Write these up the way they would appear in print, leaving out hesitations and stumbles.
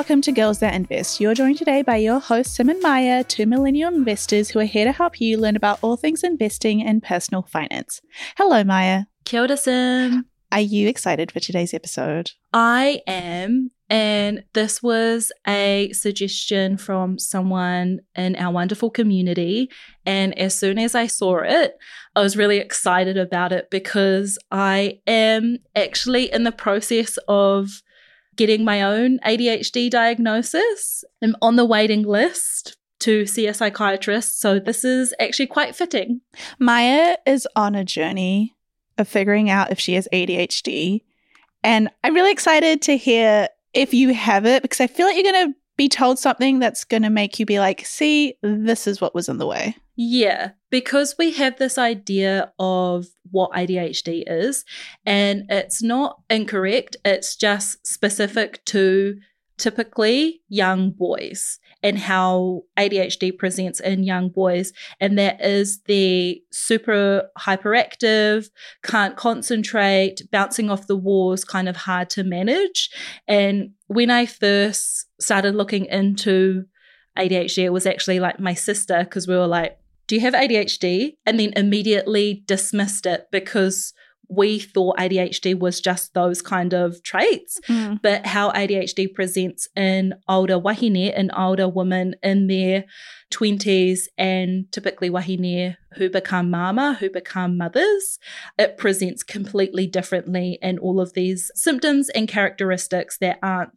welcome to Girls That Invest. You're joined today by your hosts, Sim and Maya, two millennial investors who are here to help you learn about all things investing and personal finance. Hello, Maya. Kia ora, Sim. Are you excited for today's episode? I am, and this was a suggestion from someone in our wonderful community. And as soon as I saw it, I was really excited about it because I am actually in the process of getting my own ADHD diagnosis. I'm on the waiting list to see a psychiatrist, so this is actually quite fitting. Maya is on a journey of figuring out if she has ADHD, and I'm really excited to hear if you have it because I feel like you're going to be told something that's going to make you be like, see, this is what was in the way. Yeah, because we have this idea of what ADHD is, and it's not incorrect. It's just specific to typically young boys and how ADHD presents in young boys. And that is the super hyperactive, can't concentrate, bouncing off the walls, kind of hard to manage. And when I first started looking into ADHD, it was actually like my sister, because we were like, do you have ADHD? And then immediately dismissed it because we thought ADHD was just those kind of traits. But how ADHD presents in older wahine and older women in their 20s, and typically wahine who become mama, who become mothers, it presents completely differently, and all of these symptoms and characteristics that aren't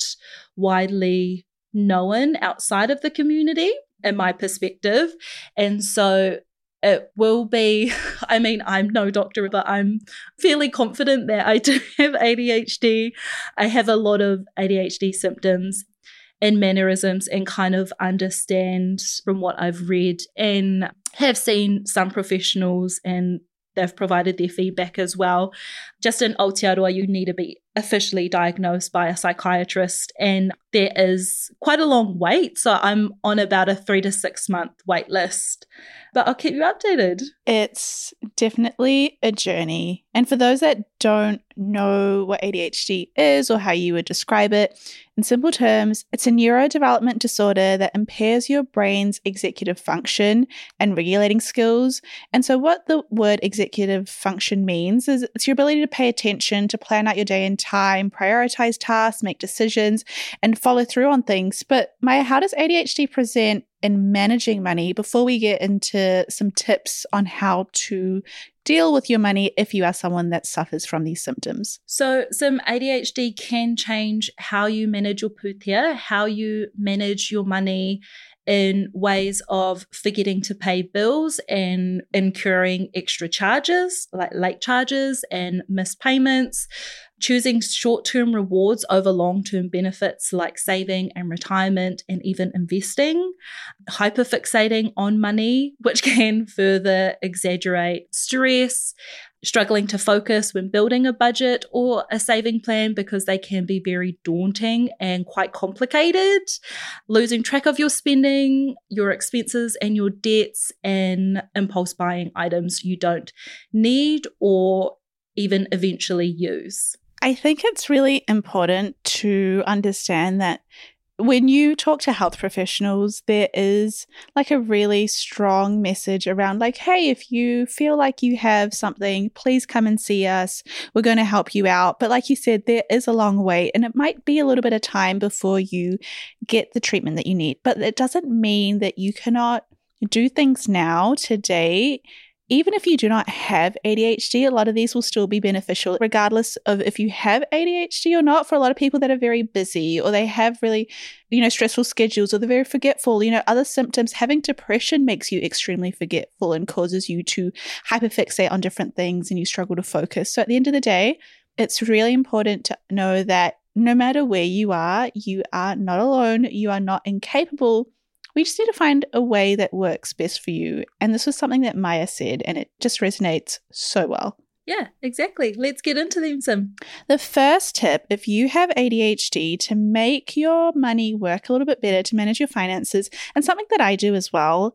widely known outside of the community, in my perspective. And so it will be, I mean, I'm no doctor, but I'm fairly confident that I do have ADHD. I have a lot of ADHD symptoms and mannerisms, and kind of understand from what I've read and have seen some professionals, and they've provided their feedback as well. Just in Aotearoa, you need to be officially diagnosed by a psychiatrist, and there is quite a long wait. So I'm on about a 3 to 6 month wait list, but I'll keep you updated. It's definitely a journey. And for those that don't know what ADHD is or how you would describe it, in simple terms, it's a neurodevelopment disorder that impairs your brain's executive function and regulating skills. And so what the word executive function means is it's your ability to pay attention, to plan out your day in time, prioritize tasks, make decisions, and follow through on things. But Maya, how does ADHD present in managing money before we get into some tips on how to deal with your money if you are someone that suffers from these symptoms? So some ADHD can change how you manage your pūtea, how you manage your money in ways of forgetting to pay bills and incurring extra charges like late charges and missed payments, choosing short-term rewards over long-term benefits like saving and retirement and even investing, hyperfixating on money, which can further exaggerate stress, struggling to focus when building a budget or a saving plan because they can be very daunting and quite complicated, losing track of your spending, your expenses and your debts, and impulse buying items you don't need or even eventually use. I think it's really important to understand that when you talk to health professionals, there is like a really strong message around like, hey, if you feel like you have something, please come and see us. We're going to help you out. But like you said, there is a long wait and it might be a little bit of time before you get the treatment that you need. But it doesn't mean that you cannot do things now, today. Even if you do not have ADHD, a lot of these will still be beneficial, regardless of if you have ADHD or not. For a lot of people that are very busy or they have really, stressful schedules or they're very forgetful, other symptoms, having depression makes you extremely forgetful and causes you to hyperfixate on different things and you struggle to focus. So at the end of the day, it's really important to know that no matter where you are not alone. You are not incapable. We just need to find a way that works best for you. And this was something that Maya said, and it just resonates so well. Yeah, exactly. Let's get into them, Sim. The first tip, if you have ADHD, to make your money work a little bit better, to manage your finances, and something that I do as well,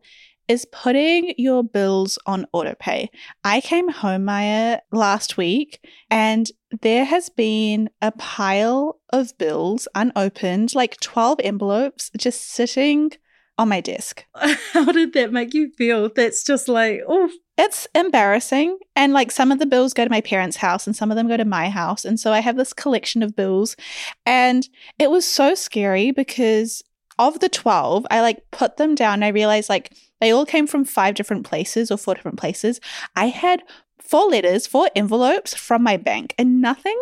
is putting your bills on autopay. I came home, Maya, last week, and there has been a pile of bills unopened, like 12 envelopes just sitting on my desk. How did that make you feel? That's just like, oh. It's embarrassing. And like some of the bills go to my parents' house and some of them go to my house. And so I have this collection of bills. And it was so scary because of the 12, I like put them down and I realized like they all came from 5 different places or 4 different places. I had 4 letters, 4 envelopes from my bank, and nothing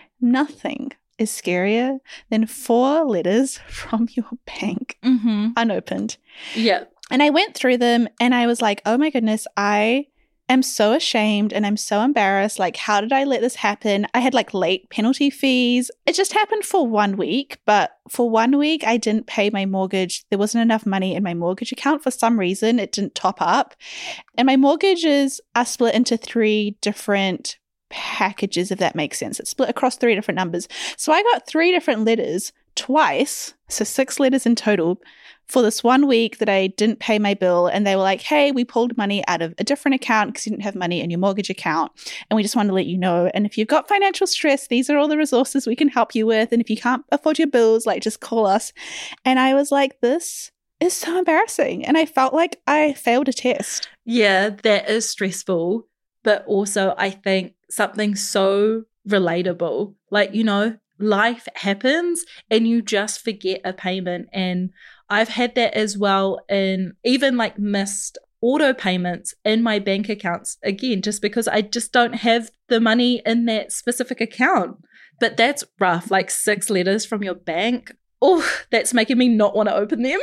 is scarier than 4 letters from your bank unopened. Yeah. And I went through them and I was like, oh my goodness, I am so ashamed and I'm so embarrassed. Like, how did I let this happen? I had like late penalty fees. It just happened for 1 week, but for 1 week, I didn't pay my mortgage. There wasn't enough money in my mortgage account for some reason. It didn't top up. And my mortgages are split into 3 different packages, if that makes sense. It's split across 3 different numbers. So I got 3 different letters twice, so 6 letters in total, for this 1 week that I didn't pay my bill. And they were like, hey, we pulled money out of a different account because you didn't have money in your mortgage account. And we just want to let you know. And if you've got financial stress, these are all the resources we can help you with. And if you can't afford your bills, like just call us. And I was like, this is so embarrassing. And I felt like I failed a test. Yeah, that is stressful. But also I think something so relatable, like, you know, life happens and you just forget a payment. And I've had that as well, in even like missed auto payments in my bank accounts, again, just because I just don't have the money in that specific account. But that's rough, like 6 letters from your bank. Oh, that's making me not want to open them.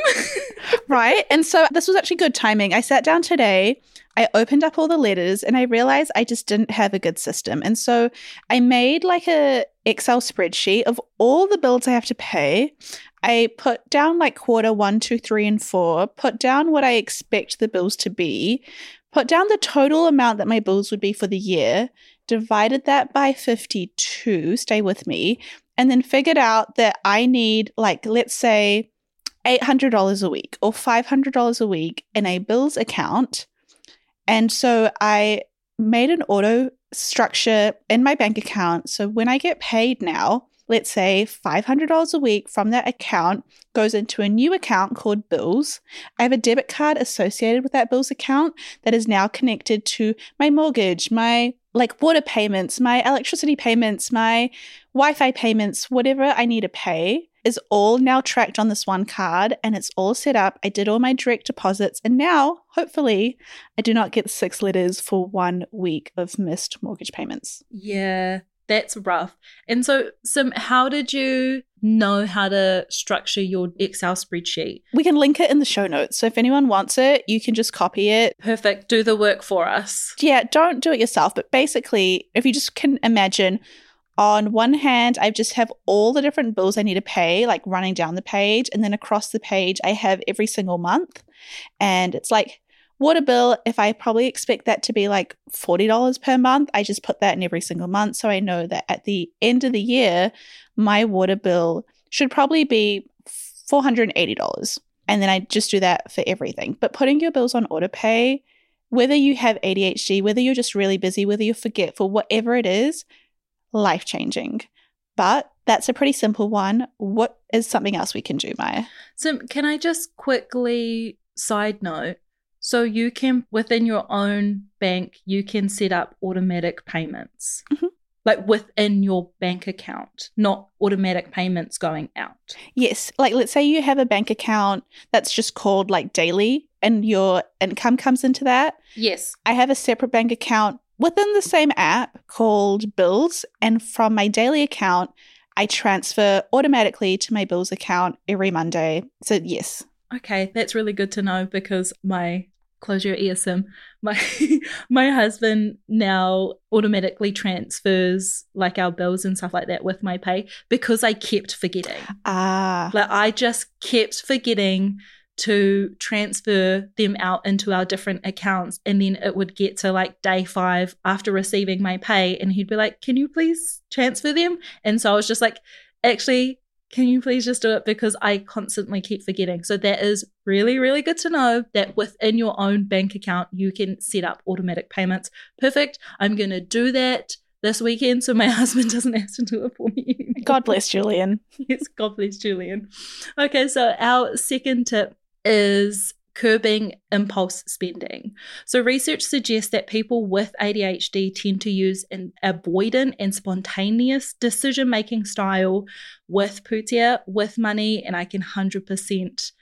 Right. And so this was actually good timing. I sat down today, I opened up all the letters, and I realized I just didn't have a good system. And so I made like a Excel spreadsheet of all the bills I have to pay. I put down like quarter 1, 2, 3, and 4, put down what I expect the bills to be, put down the total amount that my bills would be for the year, divided that by 52, stay with me, and then figured out that I need, like, let's say $800 a week or $500 a week in a bills account. And so I made an auto structure in my bank account. So when I get paid now, let's say $500 a week from that account goes into a new account called Bills. I have a debit card associated with that Bills account that is now connected to my mortgage, my like water payments, my electricity payments, my Wi-Fi payments, whatever I need to pay is all now tracked on this one card, and it's all set up. I did all my direct deposits, and now, hopefully, I do not get 6 letters for 1 week of missed mortgage payments. Yeah, that's rough. And so, Sim, how did you know how to structure your Excel spreadsheet? We can link it in the show notes. So if anyone wants it, you can just copy it. Perfect. Do the work for us. Yeah, don't do it yourself. But basically, if you just can imagine, on one hand, I just have all the different bills I need to pay, like running down the page. And then across the page, I have every single month. And it's like water bill, if I probably expect that to be like $40 per month, I just put that in every single month. So I know that at the end of the year, my water bill should probably be $480. And then I just do that for everything. But putting your bills on autopay, whether you have ADHD, whether you're just really busy, whether you're forgetful, whatever it is, life-changing. But that's a pretty simple one. What is something else we can do, Maya? So can I just quickly side note? So you can, within your own bank, you can set up automatic payments. Mm-hmm. Like within your bank account, not automatic payments going out. Yes. Like let's say you have a bank account that's just called like daily and your income comes into that. Yes. I have a separate bank account within the same app called Bills, and from my daily account, I transfer automatically to my Bills account every Monday. So yes. Okay, that's really good to know because close your ear, Sim, my husband now automatically transfers like our bills and stuff like that with my pay because I kept forgetting. Like I just kept forgetting to transfer them out into our different accounts, and then it would get to like day 5 after receiving my pay and he'd be like, can you please transfer them? And so I was just like, actually can you please just do it? Because I constantly keep forgetting. So that is really, really good to know that within your own bank account, you can set up automatic payments. Perfect. I'm going to do that this weekend so my husband doesn't have to do it for me anymore. God bless Julian. Yes, God bless Julian. Okay, so our second tip is curbing impulse spending. So research suggests that people with ADHD tend to use an avoidant and spontaneous decision-making style with putia, with money, and I can 100%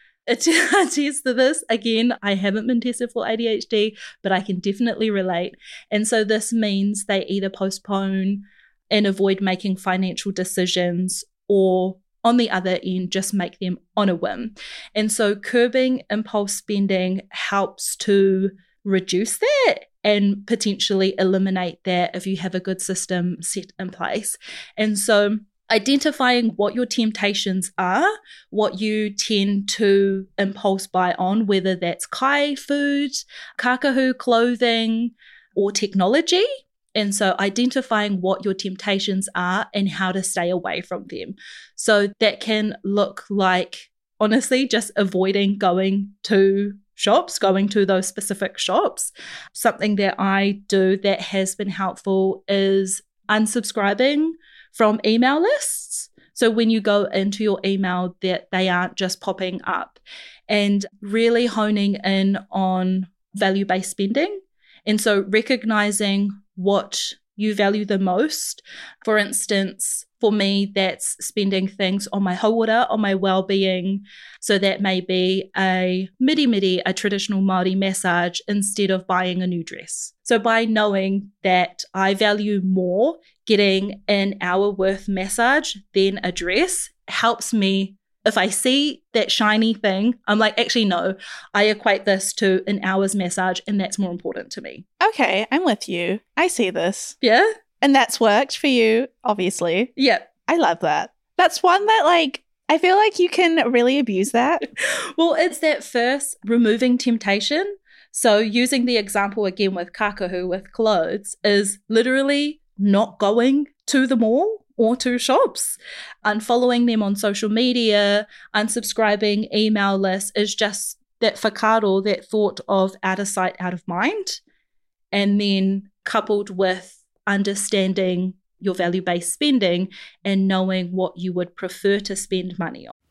attest to this. Again, I haven't been tested for ADHD, but I can definitely relate. And so this means they either postpone and avoid making financial decisions, or on the other end, just make them on a whim. And so curbing impulse spending helps to reduce that and potentially eliminate that if you have a good system set in place. And so identifying what your temptations are, what you tend to impulse buy on, whether that's kai food, kakahu clothing, or technology. And so identifying what your temptations are and how to stay away from them. So that can look like, honestly, just avoiding going to shops, going to those specific shops. Something that I do that has been helpful is unsubscribing from email lists. So when you go into your email, that they aren't just popping up, and really honing in on value-based spending. And so recognizing what you value the most. For instance, for me, that's spending things on my hauora, on my well-being. So that may be a miri, a traditional Māori massage, instead of buying a new dress. So by knowing that I value more getting an hour worth massage than a dress helps me. If I see that shiny thing, I'm like, actually, no, I equate this to an hour's massage, and that's more important to me. Okay, I'm with you. I see this. Yeah? And that's worked for you, obviously. Yeah. I love that. That's one that, like, I feel like you can really abuse that. Well, it's that first removing temptation. So using the example again with kakahu, with clothes, is literally not going to the mall or to shops. Unfollowing them on social media, unsubscribing email lists is just that whakaaro, that thought of out of sight, out of mind. And then coupled with understanding your value-based spending and knowing what you would prefer to spend money on.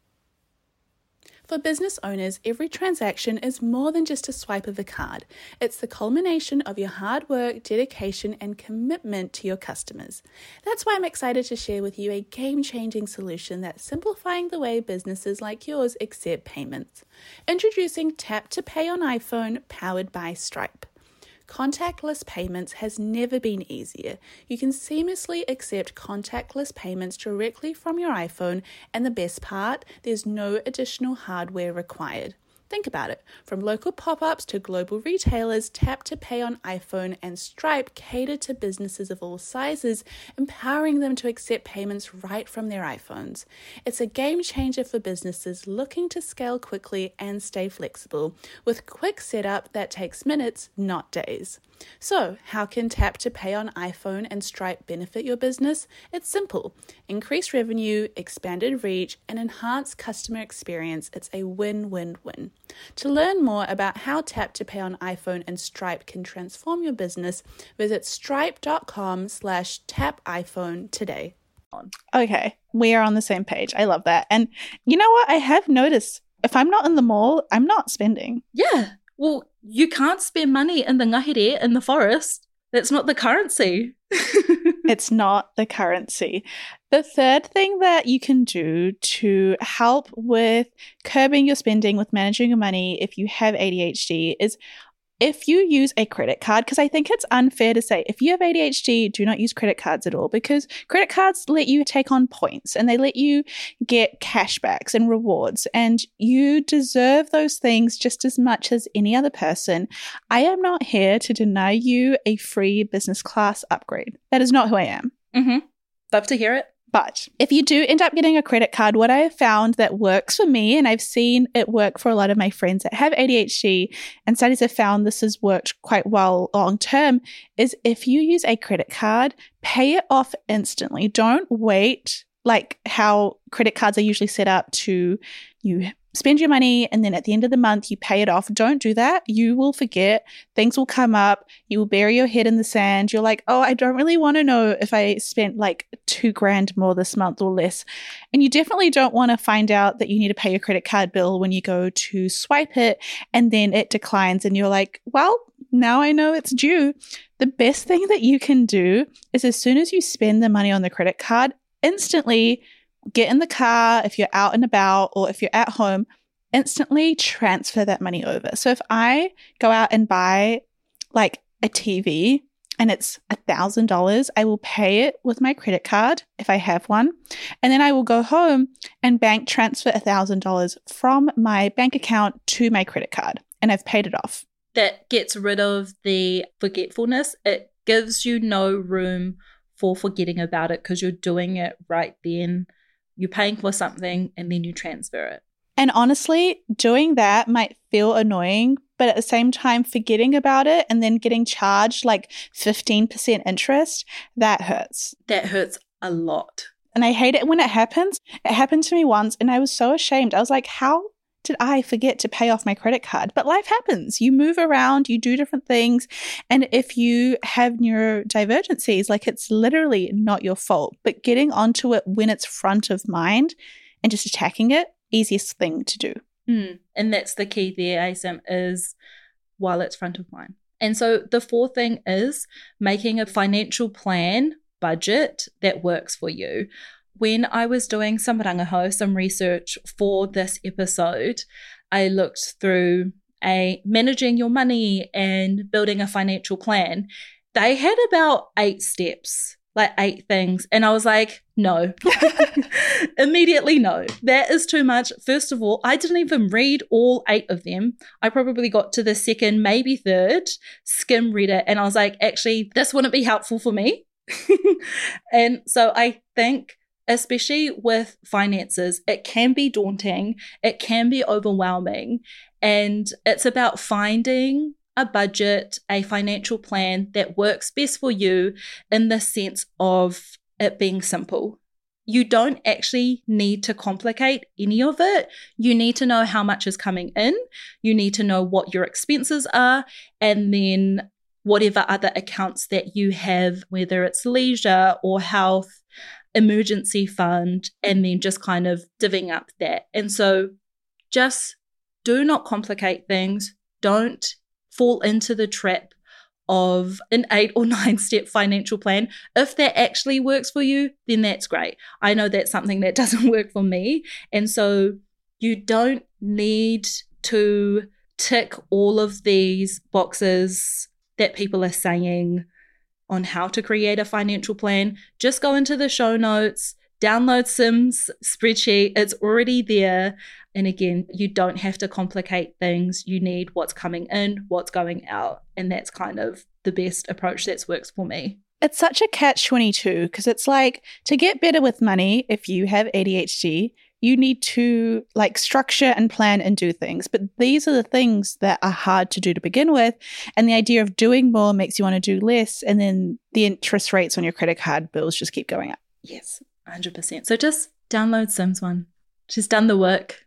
For business owners, every transaction is more than just a swipe of a card. It's the culmination of your hard work, dedication, and commitment to your customers. That's why I'm excited to share with you a game-changing solution that's simplifying the way businesses like yours accept payments. Introducing Tap to Pay on iPhone, powered by Stripe. Contactless payments has never been easier. You can seamlessly accept contactless payments directly from your iPhone, and the best part, there's no additional hardware required. Think about it. From local pop-ups to global retailers, Tap to Pay on iPhone and Stripe cater to businesses of all sizes, empowering them to accept payments right from their iPhones. It's a game changer for businesses looking to scale quickly and stay flexible, with quick setup that takes minutes, not days. So, how can Tap to Pay on iPhone and Stripe benefit your business? It's simple. Increase revenue, expanded reach, and enhance customer experience. It's a win-win-win. To learn more about how Tap to Pay on iPhone and Stripe can transform your business, visit stripe.com/tapiphone today. Okay, we are on the same page. I love that. And you know what? I have noticed if I'm not in the mall, I'm not spending. Yeah. Well, you can't spend money in the ngahere, in the forest. That's not the currency. It's not the currency. The third thing that you can do to help with curbing your spending, with managing your money if you have ADHD, is if you use a credit card, because I think it's unfair to say if you have ADHD, do not use credit cards at all, because credit cards let you take on points and they let you get cashbacks and rewards, and you deserve those things just as much as any other person. I am not here to deny you a free business class upgrade. That is not who I am. Mm-hmm. Love to hear it. But if you do end up getting a credit card, what I have found that works for me, and I've seen it work for a lot of my friends that have ADHD, and studies have found this has worked quite well long term, is if you use a credit card, pay it off instantly. Don't wait like how credit cards are usually set up to you spend your money and then at the end of the month you pay it off. Don't do that. You will forget. Things will come up. You will bury your head in the sand. You're like, oh, I don't really want to know if I spent like $2,000 more this month or less. And you definitely don't want to find out that you need to pay your credit card bill when you go to swipe it and then it declines and you're like, well, now I know it's due. The best thing that you can do is as soon as you spend the money on the credit card, instantly get in the car if you're out and about or if you're at home, instantly transfer that money over. So if I go out and buy like a TV and it's $1,000, I will pay it with my credit card if I have one. And then I will go home and bank transfer $1,000 from my bank account to my credit card. And I've paid it off. That gets rid of the forgetfulness. It gives you no room for forgetting about it because you're doing it right then. You're paying for something and then you transfer it. And honestly, doing that might feel annoying, but at the same time, forgetting about it and then getting charged like 15% interest, that hurts. That hurts a lot. And I hate it when it happens. It happened to me once and I was so ashamed. I was like, how did I forget to pay off my credit card? But life happens. You move around, you do different things. And if you have neurodivergencies, like it's literally not your fault. But getting onto it when it's front of mind and just attacking it, easiest thing to do. And that's the key there, ASIM, is while it's front of mind. And so the fourth thing is making a financial plan budget that works for you. When I was doing some rangaho, some research for this episode, I looked through managing your money and building a financial plan. They had about 8 steps, like 8 things. And I was like, no, immediately no, that is too much. First of all, I didn't even read all 8 of them. I probably got to the second, maybe third, skim read it. And I was like, actually, this wouldn't be helpful for me. And so I think, especially with finances, it can be daunting, it can be overwhelming, and it's about finding a budget, a financial plan that works best for you in the sense of it being simple. You don't actually need to complicate any of it. You need to know how much is coming in, you need to know what your expenses are, and then whatever other accounts that you have, whether it's leisure or health, emergency fund, and then just kind of divvying up that. And so just do not complicate things. Don't fall into the trap of an 8 or 9 step financial plan. If that actually works for you, then that's great. I know that's something that doesn't work for me. And so you don't need to tick all of these boxes that people are saying on how to create a financial plan. Just go into the show notes, download Sim's spreadsheet. It's already there. And again, you don't have to complicate things. You need what's coming in, what's going out. And that's kind of the best approach that works for me. It's such a catch-22 because it's like, to get better with money, if you have ADHD, you need to like structure and plan and do things. But these are the things that are hard to do to begin with. And the idea of doing more makes you want to do less. And then the interest rates on your credit card bills just keep going up. Yes, 100%. So just download Sim's one. She's done the work.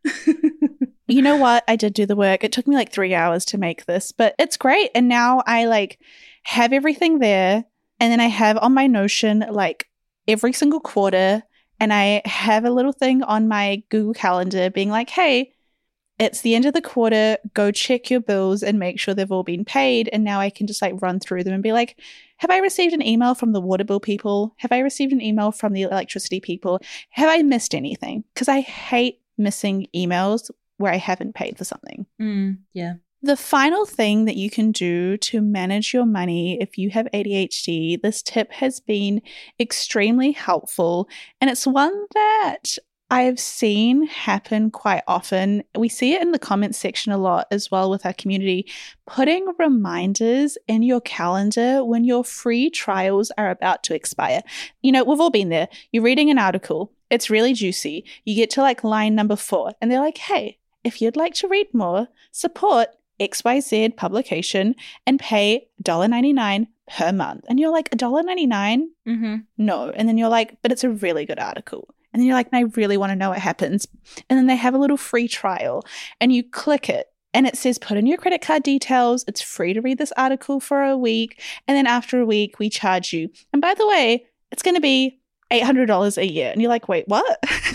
You know what? I did do the work. It took me like 3 hours to make this, but it's great. And now I like have everything there. And then I have on my Notion like every single quarter. And I have a little thing on my Google Calendar being like, hey, it's the end of the quarter. Go check your bills and make sure they've all been paid. And now I can just like run through them and be like, have I received an email from the water bill people? Have I received an email from the electricity people? Have I missed anything? Because I hate missing emails where I haven't paid for something. Yeah. The final thing that you can do to manage your money if you have ADHD, this tip has been extremely helpful, and it's one that I've seen happen quite often. We see it in the comments section a lot as well with our community, putting reminders in your calendar when your free trials are about to expire. You know, we've all been there. You're reading an article. It's really juicy. You get to like line number 4 and they're like, hey, if you'd like to read more, support XYZ publication and pay $1.99 per month. And you're like, $1.99? Mm-hmm. No. And then you're like, but it's a really good article. And then you're like, I really want to know what happens. And then they have a little free trial and you click it and it says, put in your credit card details. It's free to read this article for a week. And then after a week, we charge you. And by the way, it's going to be $800 a year. And you're like, wait, what?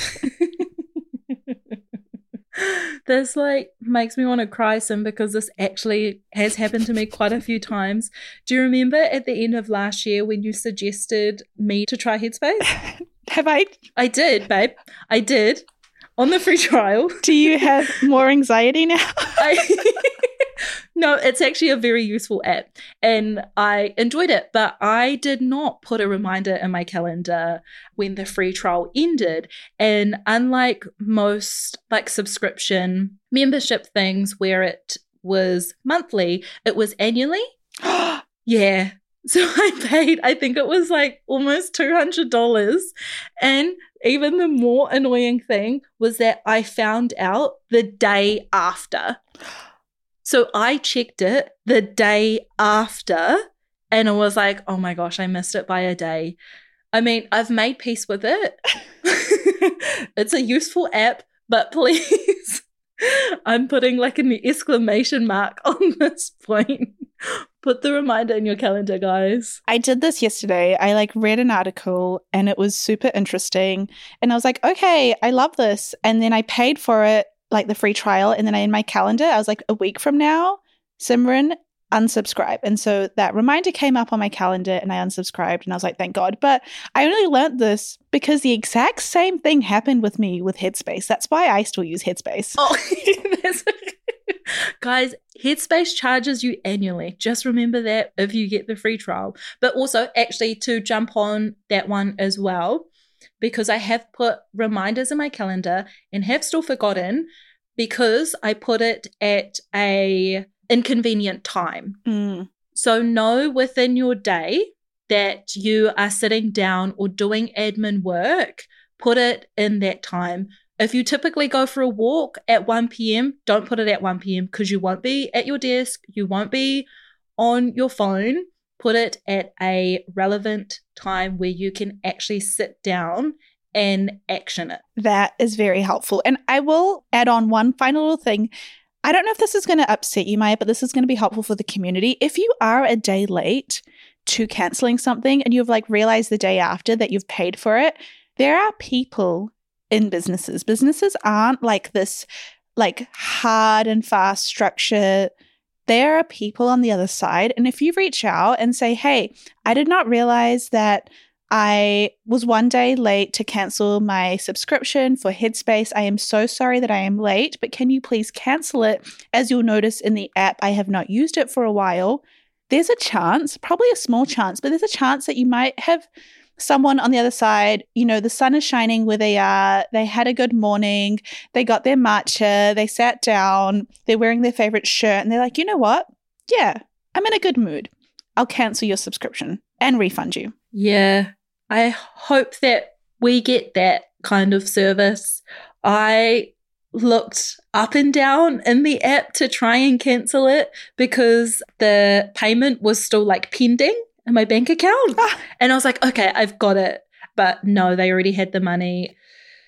This like makes me want to cry, Sim, because this actually has happened to me quite a few times. Do you remember at the end of last year when you suggested me to try Headspace? Have I? I did, babe. I did. On the free trial. Do you have more anxiety now? No, it's actually a very useful app and I enjoyed it, but I did not put a reminder in my calendar when the free trial ended. And unlike most like subscription membership things where it was monthly, it was annually. Yeah. So I paid, I think it was like almost $200. And even the more annoying thing was that I found out the day after. So I checked it the day after and it was like, oh my gosh, I missed it by a day. I mean, I've made peace with it. It's a useful app, but please, I'm putting like an exclamation mark on this point. Put the reminder in your calendar, guys. I did this yesterday. I like read an article and it was super interesting. And I was like, okay, I love this. And then I paid for it, like the free trial. And then in my calendar, I was like, a week from now, Simran, unsubscribe. And so that reminder came up on my calendar and I unsubscribed and I was like, thank God. But I only learned this because the exact same thing happened with me with Headspace. That's why I still use Headspace. Oh, guys, Headspace charges you annually. Just remember that if you get the free trial. But also actually to jump on that one as well, because I have put reminders in my calendar and have still forgotten because I put it at a inconvenient time. So know within your day that you are sitting down or doing admin work, put it in that time. If you typically go for a walk at 1 p.m., don't put it at 1 p.m. because you won't be at your desk, you won't be on your phone. Put it at a relevant time where you can actually sit down and action it. That is very helpful. And I will add on one final little thing. I don't know if this is going to upset you, Maya, but this is going to be helpful for the community. If you are a day late to canceling something and you've like realized the day after that you've paid for it, there are people in businesses. Businesses aren't like this like hard and fast structure. There are people on the other side. And if you reach out and say, hey, I did not realize that I was one day late to cancel my subscription for Headspace. I am so sorry that I am late, but can you please cancel it? As you'll notice in the app, I have not used it for a while. There's a chance, probably a small chance, but there's a chance that you might have someone on the other side, you know, the sun is shining where they are. They had a good morning. They got their matcha. They sat down. They're wearing their favorite shirt. And they're like, you know what? Yeah, I'm in a good mood. I'll cancel your subscription and refund you. Yeah, I hope that we get that kind of service. I looked up and down in the app to try and cancel it because the payment was still like pending in my bank account. And I was like, okay, I've got it. But no, they already had the money.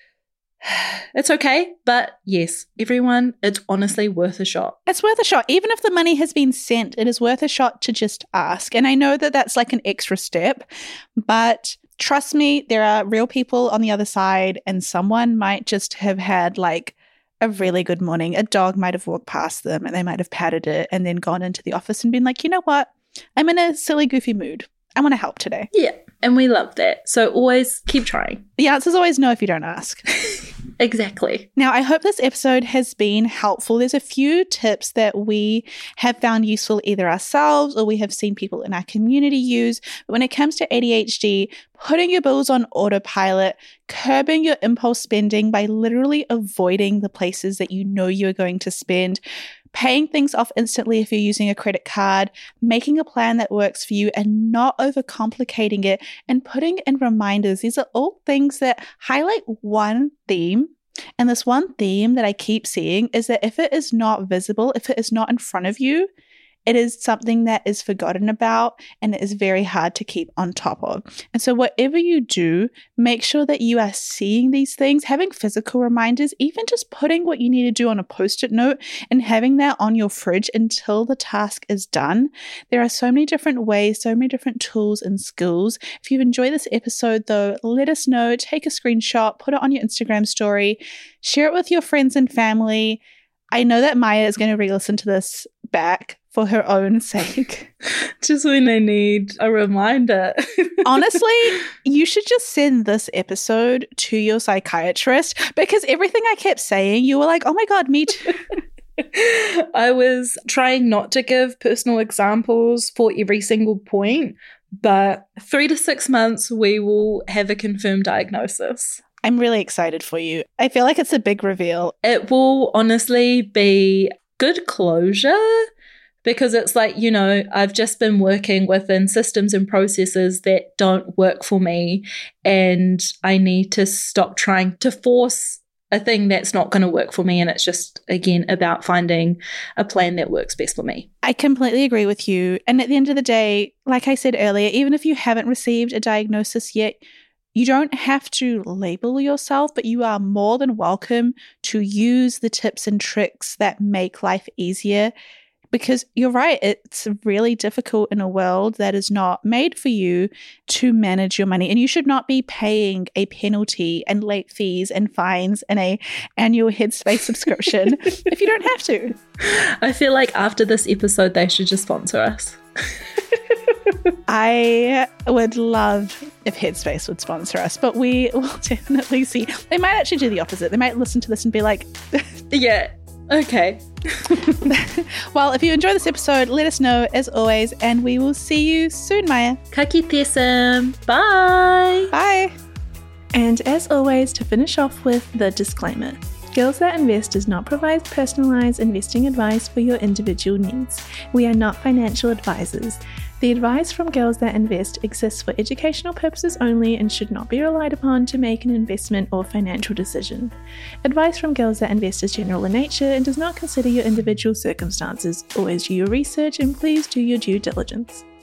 It's okay. But yes, everyone, it's honestly worth a shot. It's worth a shot. Even if the money has been sent, it is worth a shot to just ask. And I know that that's like an extra step, but trust me, there are real people on the other side and someone might just have had like a really good morning. A dog might have walked past them and they might have patted it and then gone into the office and been like, you know what? I'm in a silly, goofy mood. I want to help today. Yeah, and we love that. So always keep trying. The answer is always no if you don't ask. Exactly. Now, I hope this episode has been helpful. There's a few tips that we have found useful either ourselves or we have seen people in our community use. But when it comes to ADHD, putting your bills on autopilot, curbing your impulse spending by literally avoiding the places that you know you're going to spend, paying things off instantly if you're using a credit card, making a plan that works for you and not overcomplicating it, and putting in reminders. These are all things that highlight one theme. And this one theme that I keep seeing is that if it is not visible, if it is not in front of you, it is something that is forgotten about and it is very hard to keep on top of. And so whatever you do, make sure that you are seeing these things, having physical reminders, even just putting what you need to do on a post-it note and having that on your fridge until the task is done. There are so many different ways, so many different tools and skills. If you've enjoyed this episode though, let us know, take a screenshot, put it on your Instagram story, share it with your friends and family. I know that Maya is going to re-listen to this back for her own sake. Just when I need a reminder. Honestly, you should just send this episode to your psychiatrist because everything I kept saying, you were like, oh my God, me too. I was trying not to give personal examples for every single point, but 3 to 6 months, we will have a confirmed diagnosis. I'm really excited for you. I feel like it's a big reveal. It will honestly be good closure because it's like, you know, I've just been working within systems and processes that don't work for me, and I need to stop trying to force a thing that's not going to work for me. And it's just, again, about finding a plan that works best for me. I completely agree with you. And at the end of the day, like I said earlier, even if you haven't received a diagnosis yet, you don't have to label yourself, but you are more than welcome to use the tips and tricks that make life easier. Because you're right, it's really difficult in a world that is not made for you to manage your money. And you should not be paying a penalty and late fees and fines and an annual Headspace subscription if you don't have to. I feel like after this episode, they should just sponsor us. I would love if Headspace would sponsor us, but we will definitely see. They might actually do the opposite. They might listen to this and be like, yeah, okay. Well, if you enjoy this episode, let us know as always, and we will see you soon, Maya. Ka kite Sam. Bye. Bye. And as always, to finish off with the disclaimer. Girls That Invest does not provide personalized investing advice for your individual needs. We are not financial advisors. The advice from Girls That Invest exists for educational purposes only and should not be relied upon to make an investment or financial decision. Advice from Girls That Invest is general in nature and does not consider your individual circumstances. Always do your research and please do your due diligence.